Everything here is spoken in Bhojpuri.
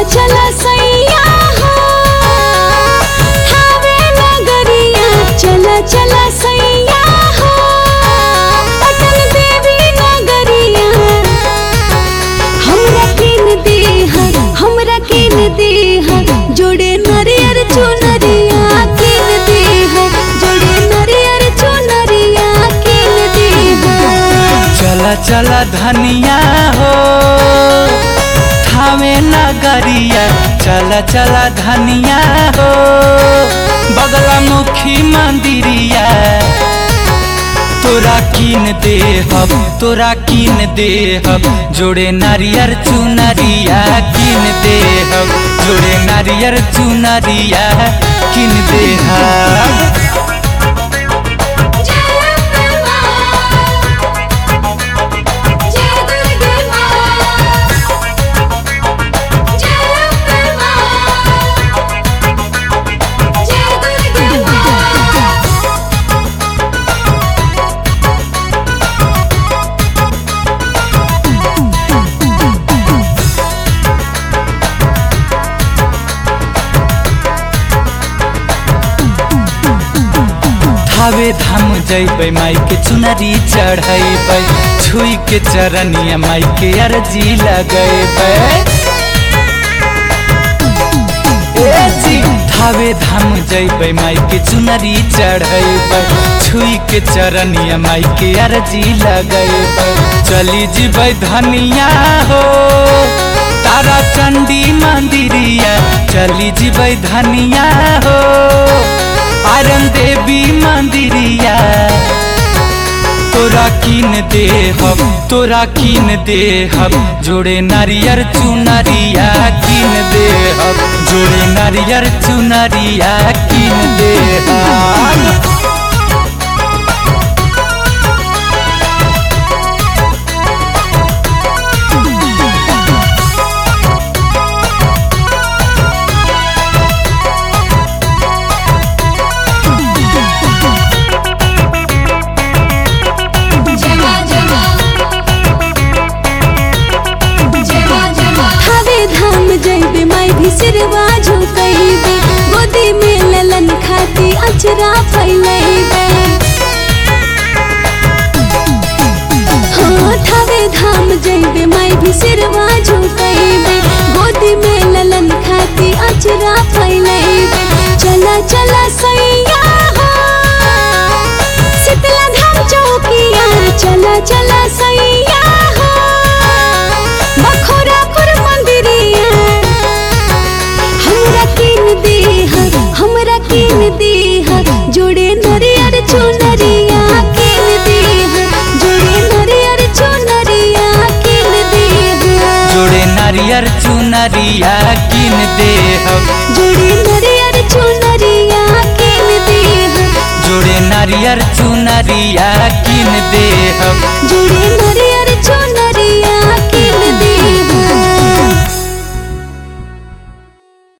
चला सैया हो थावे नगरिया चला चला सैया हो पटन देवी नगरिया हमरा किन देह जोड़े नरियर चुनरिया किन देह जोड़े नरियर चुनरिया किन देह। चला चला धनिया हो थावे नगरिया चला चला धनिया हो बगला मुखी मंदिरिया तोरा कीन देहब जोड़े नारियर चुनरिया कीन देहब जोड़े नारियर चुनरिया कीन देहब। थावे धाम जैबै माई के चुनरी चढ़ैबै छुई के चरनिया माई के अर्जी लगैबै। थावे धाम जैबै माई के चुनरी चढ़ैबै छुई के चरनिया माई के अर्जी लगैबै। चली जीबै धनिया हो तारा चंडी मंदिरिया चली जीबै धनिया हो आरन देवी मंदिरिया तोरा कीन देहब जोड़े नारियर चुनरिया कीन देहब जोड़े नारियर चुनरिया कीन देहब। सिरवा झुकैबे गोदी में ललन खाती अचरा फैलैबे हाँ थावे धाम जैबे माई भी सिरवा झुकैबे गोदी में ललन खाती अचरा फैलैबे। चला चला सैया हो शीतला धाम चौकिया चला चला सैया हो बखोरापुर मंदिरिया हमरा किन देह जोड़े नरियर चुनरिया किन देह जोड़े नरियर चुनरिया किन देह जोड़े नारियर चुनरिया कीन देहब जोड़े नरियर चुनरिया किन देह जोड़े नारियर चुनरिया कीन देहब जोड़े नरियर चुनरिया